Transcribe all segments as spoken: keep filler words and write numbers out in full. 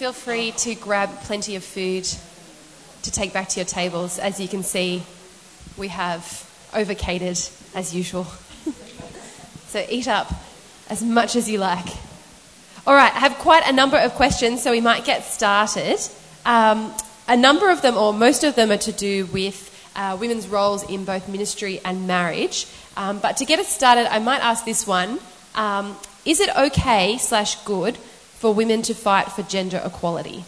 feel free to grab plenty of food to take back to your tables. As you can see, we have over-catered as usual. So eat up as much as you like. All right, I have quite a number of questions, so we might get started. Um, a number of them, or most of them, are to do with uh, women's roles in both ministry and marriage. Um, but to get us started, I might ask this one. Um, is it okay slash good for women to fight for gender equality?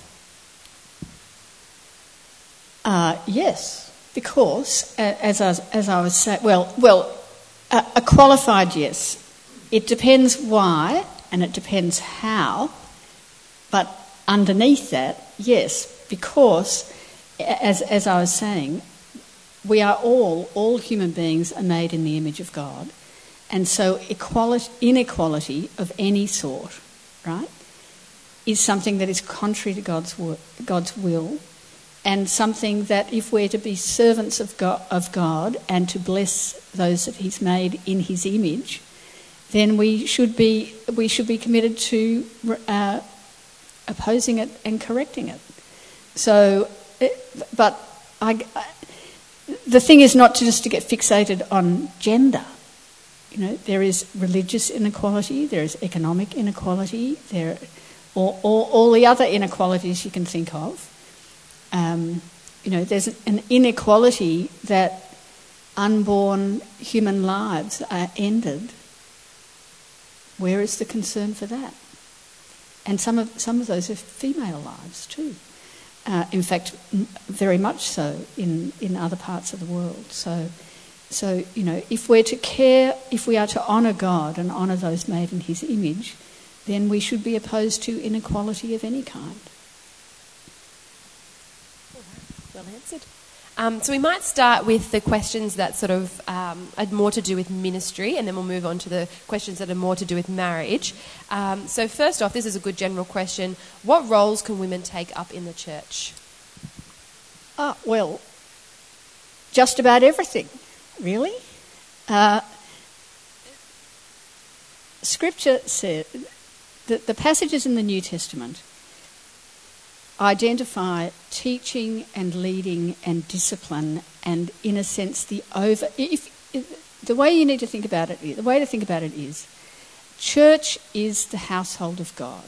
Uh, yes, because, uh, as, I was, as I was saying, well, well, uh, a qualified yes. It depends why and it depends how, but underneath that, yes, because, as, as I was saying, we are all, all human beings are made in the image of God, and so equality, inequality of any sort, right, is something that is contrary to God's, wor- God's will, and something that if we're to be servants of God, of God and to bless those that He's made in His image, then we should be we should be committed to uh, opposing it and correcting it. So, but I, I, the thing is not to just to get fixated on gender. You know, there is religious inequality, there is economic inequality, there or all, all the other inequalities you can think of. Um, you know, there's an inequality that unborn human lives are ended. Where is the concern for that? And some of some of those are female lives too. Uh, in fact, m- very much so in, in other parts of the world. So, so you know, if we're to care, if we are to honour God and honour those made in His image, then we should be opposed to inequality of any kind. Well answered. Um, so we might start with the questions that sort of um, are more to do with ministry, and then we'll move on to the questions that are more to do with marriage. Um, so first off, this is a good general question. What roles can women take up in the church? Ah, well, just about everything, really. Uh, scripture says that the passages in the New Testament identify teaching and leading and discipline, and in a sense the over if, if the way you need to think about it the way to think about it is church is the household of God.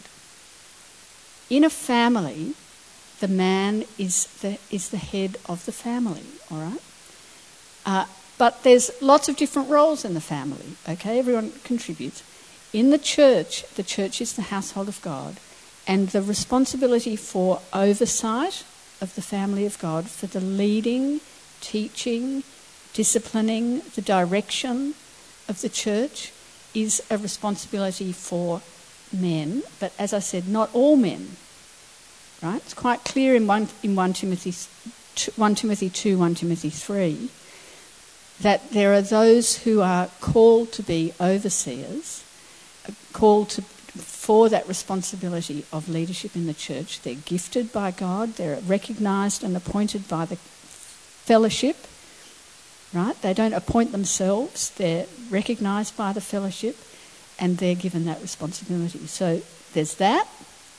In a family, the man is the is the head of the family, all right? Uh, but there's lots of different roles in the family, okay? Everyone contributes. In the church, the church is the household of God. And the responsibility for oversight of the family of God, for the leading, teaching, disciplining, the direction of the church is a responsibility for men. But as I said, not all men. Right? It's quite clear in one in one Timothy one Timothy two, one Timothy three, that there are those who are called to be overseers, called to for that responsibility of leadership in the church. They're gifted by God, they're recognised and appointed by the fellowship, right? They don't appoint themselves, they're recognised by the fellowship and they're given that responsibility. So there's that.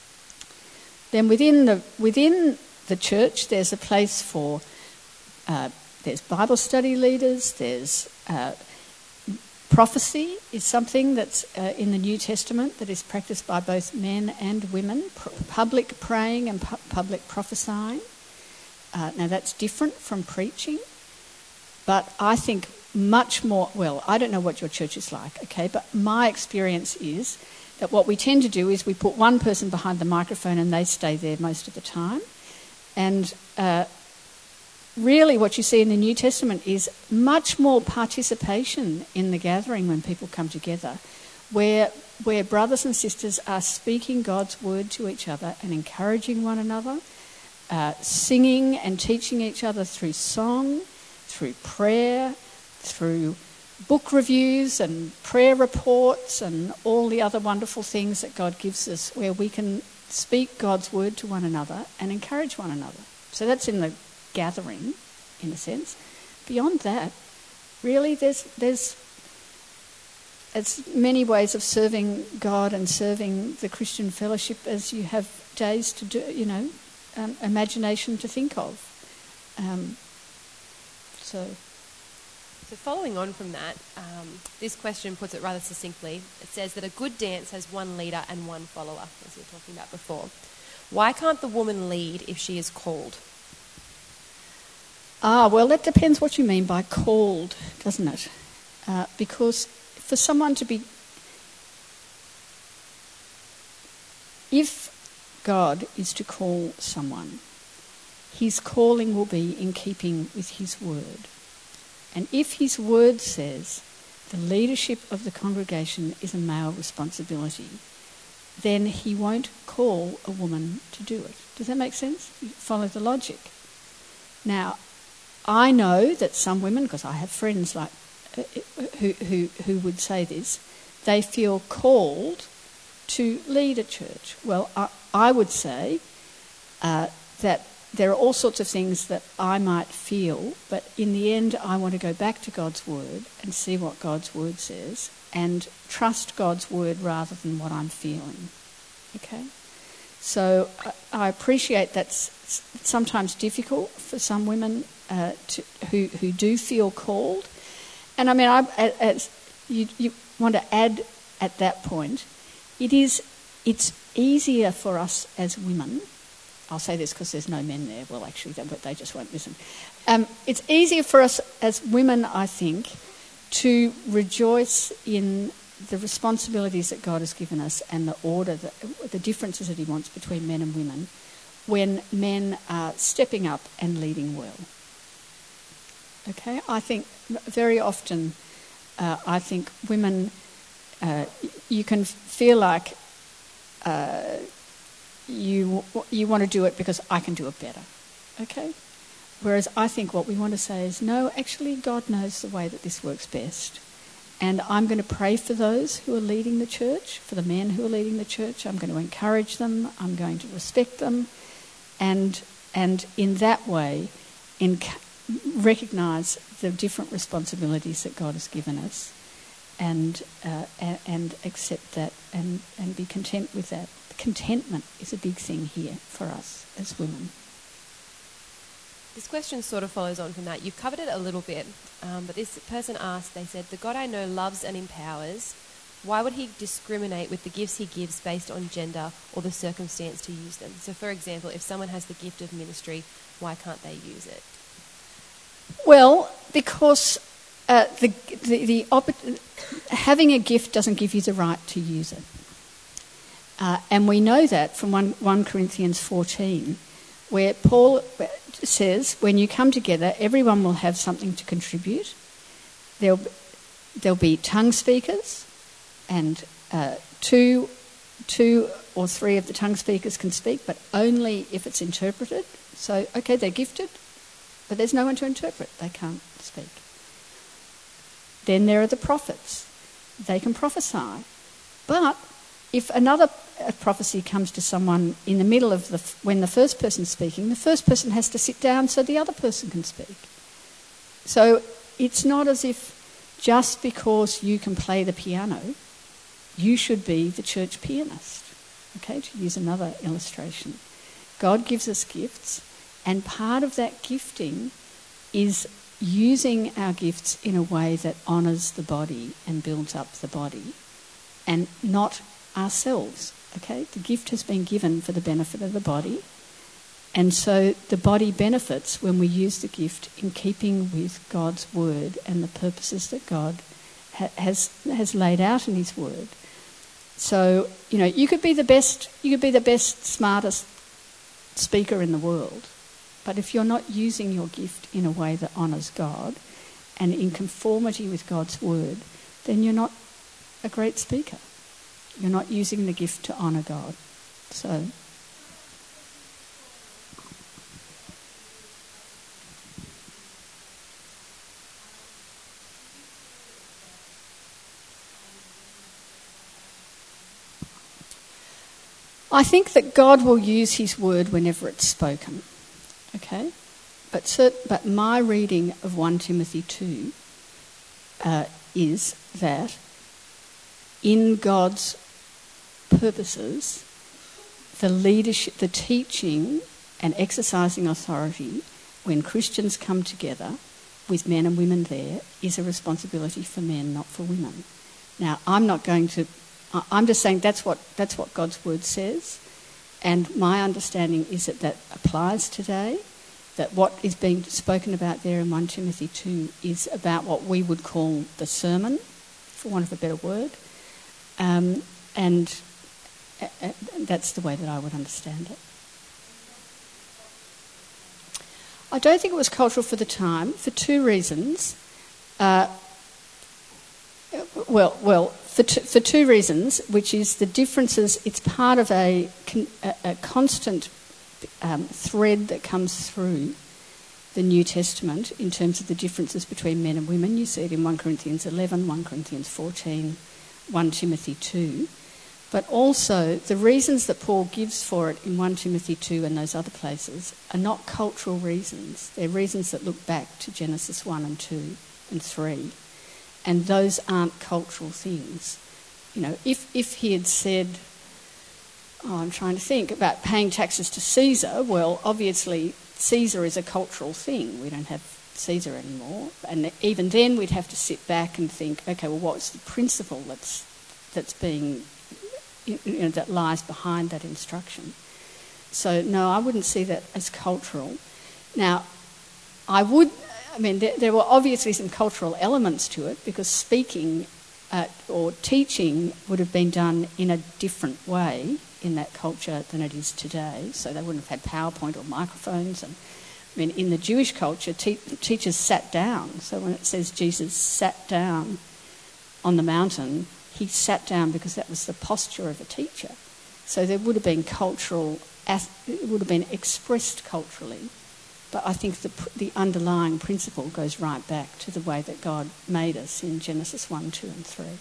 Then within the within the church there's a place for, uh, there's Bible study leaders, there's uh, prophecy is something that's uh, in the New Testament that is practiced by both men and women. P- public praying and pu- public prophesying. Uh, now that's different from preaching, but I think much more, well, I don't know what your church is like, okay, but my experience is that what we tend to do is we put one person behind the microphone and they stay there most of the time. And uh, really what you see in the New Testament is much more participation in the gathering when people come together, where where brothers and sisters are speaking God's word to each other and encouraging one another, uh, singing and teaching each other through song, through prayer, through book reviews and prayer reports and all the other wonderful things that God gives us, where we can speak God's word to one another and encourage one another. So that's in the gathering, in a sense. Beyond that, really, there's there's as many ways of serving God and serving the Christian fellowship as you have days to do, you know, um, imagination to think of. Um, so... So following on from that, um, this question puts it rather succinctly. It says that a good dance has one leader and one follower, as we were talking about before. Why can't the woman lead if she is called? Ah, well, that depends what you mean by called, doesn't it? Uh, because for someone to be... If God is to call someone, his calling will be in keeping with his word. And if his word says the leadership of the congregation is a male responsibility, then he won't call a woman to do it. Does that make sense? You follow the logic. Now, I know that some women, because I have friends like uh, who, who who would say this, they feel called to lead a church. Well, I, I would say uh, that there are all sorts of things that I might feel, but in the end I want to go back to God's word and see what God's word says and trust God's word rather than what I'm feeling. Okay? So I appreciate that's sometimes difficult for some women uh, to, who, who do feel called. And I mean, I, as you, you want to add at that point, it is, it's easier for us as women. I'll say this because there's no men there. Well, actually, they, they just won't listen. Um, it's easier for us as women, I think, to rejoice in the responsibilities that God has given us and the order, that, the differences that he wants between men and women when men are stepping up and leading well. Okay? I think very often, uh, I think women, uh, you can feel like... Uh, You you want to do it because I can do it better, okay? Whereas I think what we want to say is, no, actually God knows the way that this works best. And I'm going to pray for those who are leading the church, for the men who are leading the church. I'm going to encourage them. I'm going to respect them. And and in that way, in, recognise the different responsibilities that God has given us and, uh, and, and accept that and, and be content with that. Contentment is a big thing here for us as women. This question sort of follows on from that. You've covered it a little bit, um, but this person asked, they said, the God I know loves and empowers. Why would he discriminate with the gifts he gives based on gender or the circumstance to use them? So, for example, if someone has the gift of ministry, why can't they use it? Well, because uh, the, the, the op- having a gift doesn't give you the right to use it. Uh, and we know that from First Corinthians fourteen, where Paul says, when you come together, everyone will have something to contribute. There'll, there'll be tongue speakers, and uh, two, two or three of the tongue speakers can speak, but only if it's interpreted. So, okay, they're gifted, but there's no one to interpret. They can't speak. Then there are the prophets. They can prophesy. But if another prophecy comes to someone in the middle of the when the first person's speaking, the first person has to sit down so the other person can speak. So it's not as if just because you can play the piano, you should be the church pianist. Okay, to use another illustration. God gives us gifts, and part of that gifting is using our gifts in a way that honours the body and builds up the body, and not ourselves. Okay, the gift has been given for the benefit of the body, and so the body benefits when we use the gift in keeping with God's word and the purposes that God ha- has has laid out in his word. So, you know, you could be the best, you could be the best, smartest speaker in the world, but if you're not using your gift in a way that honours God and in conformity with God's word, then you're not a great speaker. You're not using the gift to honour God. So, I think that God will use his word whenever it's spoken. Okay? But cert- but my reading of First Timothy two uh, is that in God's purposes, the leadership, the teaching and exercising authority when Christians come together with men and women there is a responsibility for men, not for women. Now, I'm not going to... I'm just saying that's what that's what God's word says, and my understanding is that that applies today, that what is being spoken about there in First Timothy two is about what we would call the sermon, for want of a better word, um, and uh, that's the way that I would understand it. I don't think it was cultural for the time, for two reasons. Uh, well, well, for two, for two reasons, which is the differences. It's part of a, a, a constant um, thread that comes through the New Testament in terms of the differences between men and women. You see it in First Corinthians eleven, First Corinthians fourteen, First Timothy two. But also the reasons that Paul gives for it in First Timothy two and those other places are not cultural reasons. They're reasons that look back to Genesis one and two and three. And those aren't cultural things. You know, if, if he had said, oh, I'm trying to think about paying taxes to Caesar, well, obviously Caesar is a cultural thing. We don't have Caesar anymore. And even then we'd have to sit back and think, okay, well, what's the principle that's that's being, you know, that lies behind that instruction? So, no, I wouldn't see that as cultural. Now, I would... I mean, there, there were obviously some cultural elements to it because speaking uh, or teaching would have been done in a different way in that culture than it is today. So they wouldn't have had PowerPoint or microphones. And I mean, in the Jewish culture, te- teachers sat down. So when it says Jesus sat down on the mountain, he sat down because that was the posture of a teacher. So there would have been cultural, it would have been expressed culturally. But I think the the underlying principle goes right back to the way that God made us in Genesis one, two and three.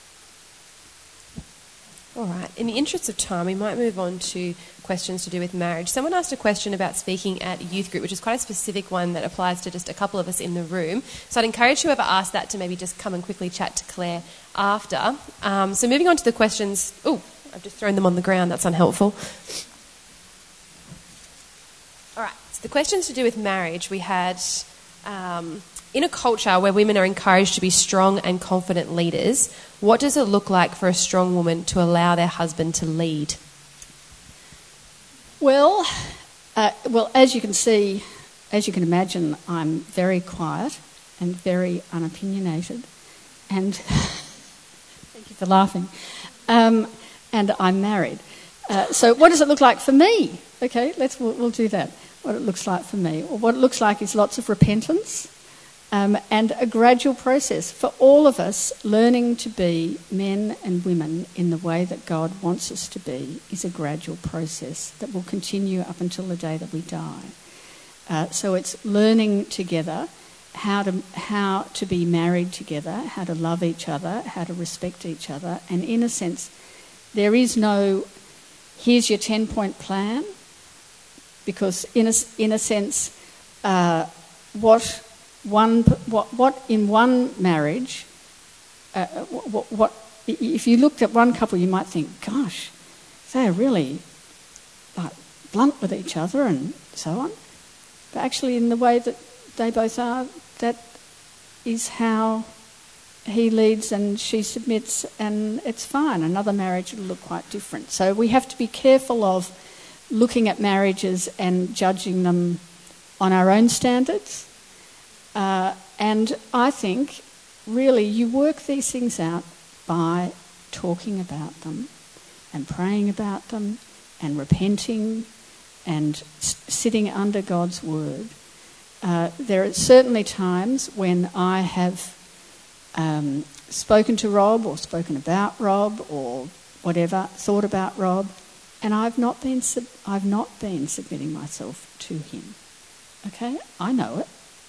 All right. In the interest of time, we might move on to questions to do with marriage. Someone asked a question about speaking at youth group, which is quite a specific one that applies to just a couple of us in the room. So I'd encourage whoever asked that to maybe just come and quickly chat to Claire after. Um, so moving on to the questions... Oh, I've just thrown them on the ground. That's unhelpful. All right. The questions to do with marriage, we had, um, in a culture where women are encouraged to be strong and confident leaders, what does it look like for a strong woman to allow their husband to lead? Well, uh, well, as you can see, as you can imagine, I'm very quiet and very unopinionated. And thank you for laughing. Um, and I'm married. Uh, so what does it look like for me? Okay, let's we'll, we'll do that. What it looks like for me. Well, what it looks like is lots of repentance um, and a gradual process for all of us. Learning to be men and women in the way that God wants us to be is a gradual process that will continue up until the day that we die. Uh, so it's learning together how to how to be married together, how to love each other, how to respect each other, and in a sense, there is no here's your ten-point plan. Because in a, in a sense, uh, what one what what in one marriage, uh, what, what if you looked at one couple, you might think, gosh, they're really like blunt with each other and so on. But actually, in the way that they both are, that is how he leads and she submits, and it's fine. Another marriage will look quite different. So we have to be careful of looking at marriages and judging them on our own standards. Uh, and I think, really, you work these things out by talking about them and praying about them and repenting and s- sitting under God's word. Uh, there are certainly times when I have um, spoken to Rob or spoken about Rob or whatever, thought about Rob, and I've not been sub- I've not been submitting myself to him. Okay, I know it.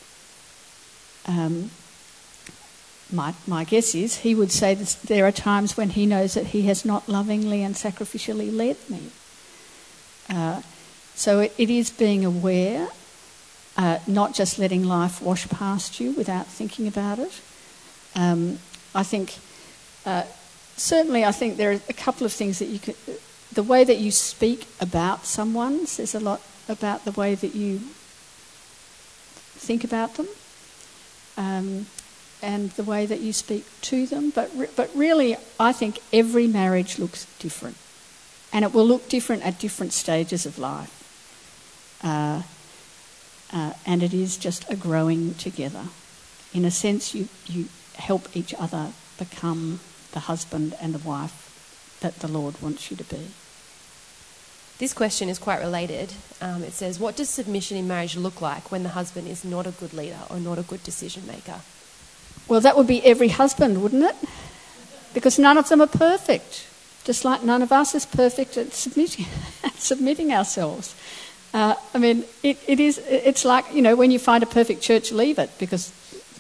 Um, my my guess is he would say this, there are times when he knows that he has not lovingly and sacrificially led me. Uh, so it, it is being aware, uh, not just letting life wash past you without thinking about it. Um, I think. Uh, certainly I think there are a couple of things that you could... The way that you speak about someone says a lot about the way that you think about them, um, and the way that you speak to them. But re- but really, I think every marriage looks different, and it will look different at different stages of life. Uh, uh, and it is just a growing together. In a sense, you, you help each other become the husband and the wife that the Lord wants you to be. This question is quite related. Um, it says, what does submission in marriage look like when the husband is not a good leader or not a good decision maker? Well, that would be every husband, wouldn't it? Because none of them are perfect, just like none of us is perfect at submitting, at submitting ourselves. Uh, I mean, it, it is. It's like, you know, when you find a perfect church, leave it, because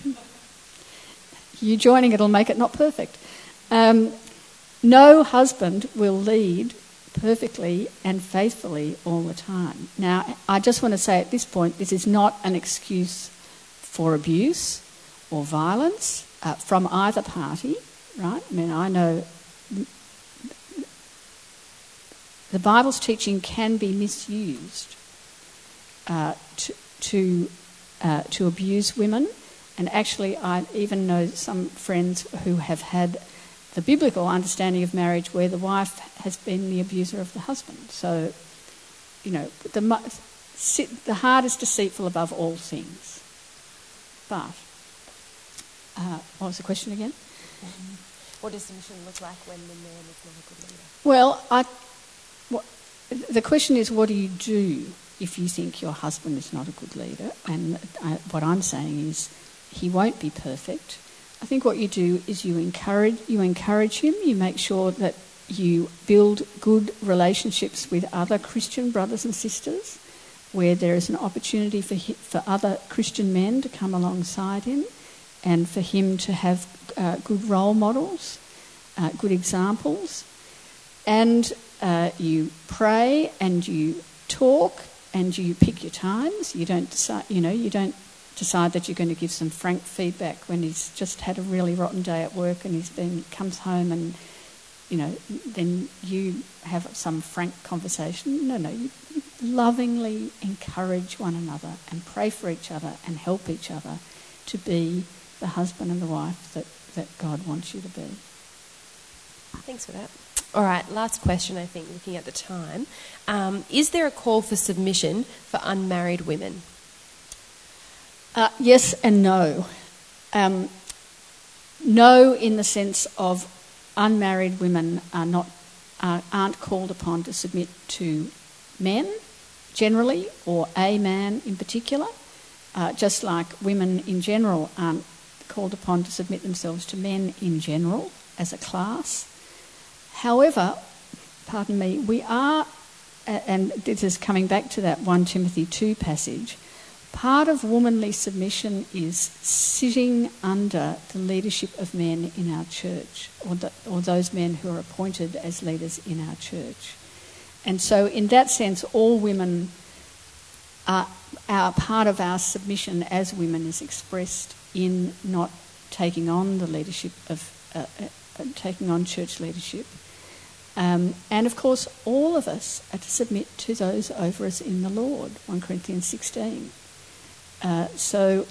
you joining it will make it not perfect. Um, no husband will lead perfectly and faithfully all the time. Now, I just want to say at this point, this is not an excuse for abuse or violence uh, from either party, right? I mean, I know the Bible's teaching can be misused uh, to to, uh, to abuse women, and actually I even know some friends who have had the biblical understanding of marriage where the wife has been the abuser of the husband. So, you know, the, the heart is deceitful above all things. But, uh, what was the question again? Mm-hmm. What does submission look like when the man is not a good leader? Well, I, what, the question is, what do you do if you think your husband is not a good leader? And uh, what I'm saying is, he won't be perfect. I think what you do is you encourage you encourage him. You make sure that you build good relationships with other Christian brothers and sisters, where there is an opportunity for he, for other Christian men to come alongside him, and for him to have uh, good role models, uh, good examples, and uh, you pray and you talk and you pick your times. You don't decide, you know, you don't. decide that you're going to give some frank feedback when he's just had a really rotten day at work and he's been comes home, and you know, then you have some frank conversation. No, no, you lovingly encourage one another and pray for each other and help each other to be the husband and the wife that, that God wants you to be. Thanks for that. All right, last question, I think, looking at the time. Um, is there a call for submission for unmarried women? Uh, yes and no. Um, no, in the sense of unmarried women are not uh, aren't called upon to submit to men generally, or a man in particular. Uh, just like women in general aren't called upon to submit themselves to men in general as a class. However, pardon me, we are, and this is coming back to that First Timothy two passage. Part of womanly submission is sitting under the leadership of men in our church, or, the, or those men who are appointed as leaders in our church. And so in that sense, all women are, are part of our submission as women is expressed in not taking on the leadership of, uh, uh, taking on church leadership. Um, and of course, all of us are to submit to those over us in the Lord, First Corinthians sixteen. Uh, so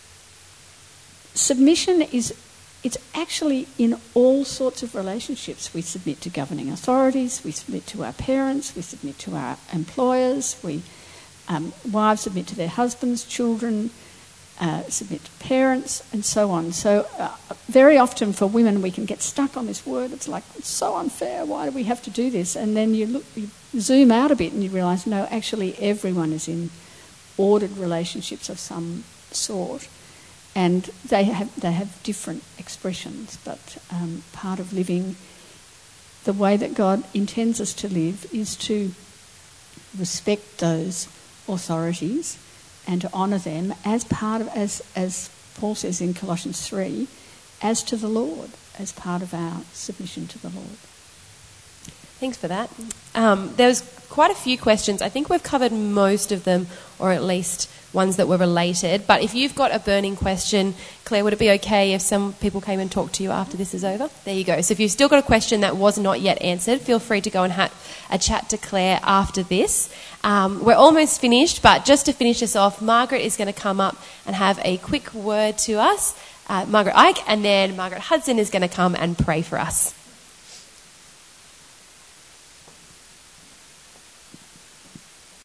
submission is, it's actually in all sorts of relationships. We submit to governing authorities, we submit to our parents, we submit to our employers, we um, wives submit to their husbands, children uh, submit to parents, and so on. So uh, very often for women we can get stuck on this word. It's like, it's so unfair, why do we have to do this? And then you look, you zoom out a bit and you realise, no, actually everyone is in ordered relationships of some sort, and they have they have different expressions, but um, part of living the way that God intends us to live is to respect those authorities and to honour them as part of, as as Paul says in Colossians three, as to the Lord, as part of our submission to the Lord. Thanks for that. Um, there was quite a few questions. I think we've covered most of them, or at least ones that were related. But if you've got a burning question, Claire, would it be okay if some people came and talked to you after this is over? There you go. So if you've still got a question that was not yet answered, feel free to go and have a chat to Claire after this. Um, we're almost finished, but just to finish us off, Margaret is going to come up and have a quick word to us. Uh, Margaret Ike, and then Margaret Hudson is going to come and pray for us.